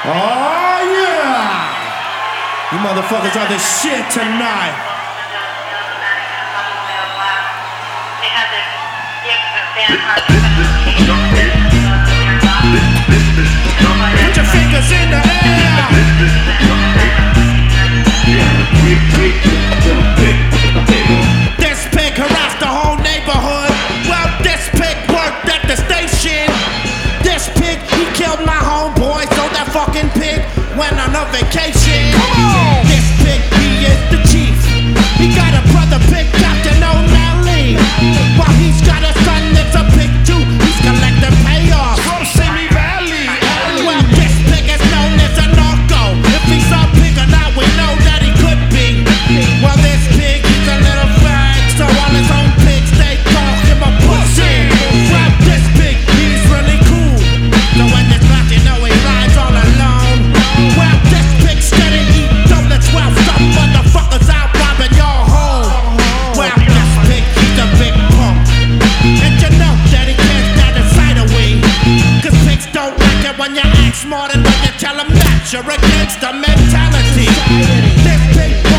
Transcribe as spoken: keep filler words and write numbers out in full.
Oh yeah! You motherfuckers are the shit tonight. Put your fingers in the air. This pig harassed the whole neighborhood. Well, this pig worked at the station. This pig, he killed my homeboy, so that fucking pig went on a vacation. This pig, he is the chief. He got a brother pig, Captain O'Malley. While he's got a son that's a pig too. He's collecting payoffs from Simi Valley. Well, this pig is known as a narco. If he's a pig or not, we know that he could be. Well, this pig, he's a little fag, so all his own pigs, they call him a pussy. Well, this pig, he's really cool. So when this rat, you know he rides all alone. Well, this pig steady eat donuts while some motherfuckers out robbing your home. Well, this pig, he's a big punk. And you know that he can't stand the sight of weed. Cause pigs don't like it when you act smart and when you tell them that you're against the mentality. This pig